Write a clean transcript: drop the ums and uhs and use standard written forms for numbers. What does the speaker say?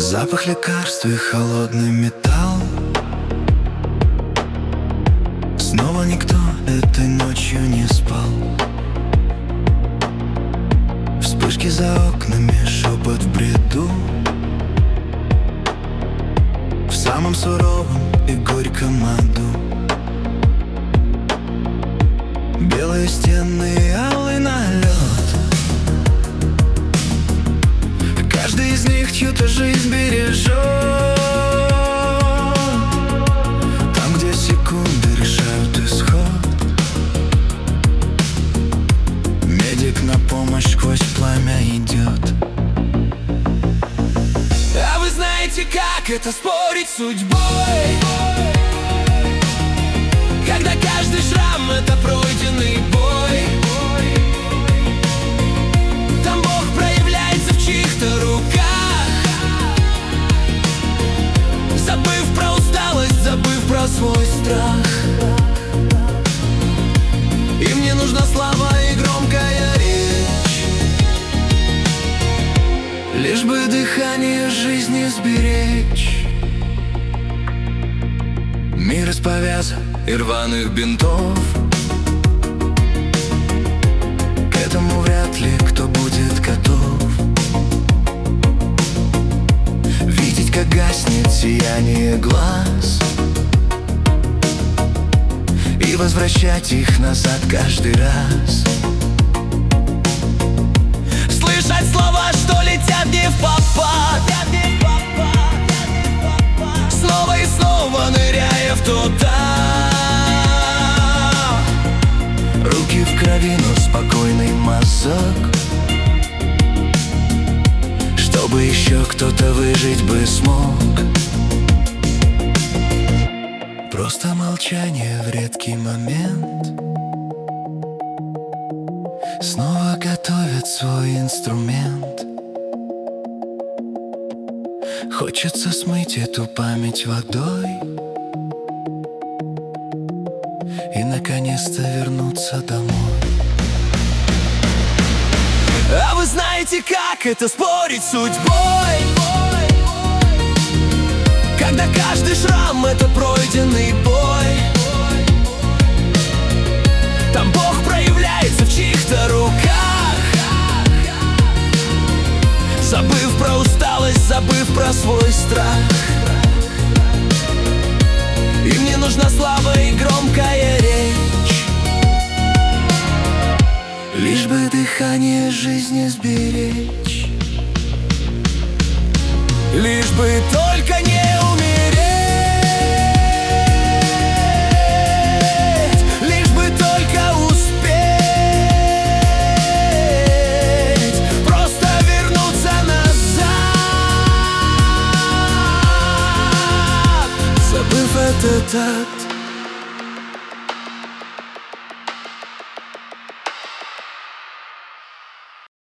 Запах лекарств и холодный металл. Снова никто этой ночью не спал. Вспышки за окнами, шепот в бреду. В самом суровом и горьком аду. Белые стены и алый налет. Каждый из них чью-то жизнь бережет. Там, где секунды решают исход, медик на помощь сквозь пламя идет. А вы знаете, как это спорить с судьбой? Когда каждый шрам — это пройденный бой. Там Бог проявляется в чьих-то руках, забыв про усталость, забыв про свой страх. Им не нужна слава и громкая речь, лишь бы дыхание жизни сберечь. Мир из повязок и рваных бинтов. К этому вряд ли кто будет готов. Видеть, как гаснет сияние глаз, и возвращать их назад каждый раз. Слышать слова, что летят не впопад, снова и снова ныряя в туда. Руки в крови, но спокойный мазок, чтобы еще кто-то выжить бы смог. Просто молчание в редкий момент. Снова готовят свой инструмент. Хочется смыть эту память водой и наконец-то вернуться домой. А вы знаете, как это спорить с судьбой? Когда каждый шрам — это пройденный бой. Там Бог проявляется в чьих-то руках, забыв про усталость, забыв про свой страх. Им не нужна слава и громкая речь, лишь бы дыхание жизни сберечь. Лишь бы только не умереть, лишь бы только успеть, просто вернуться назад, забыв этот акт.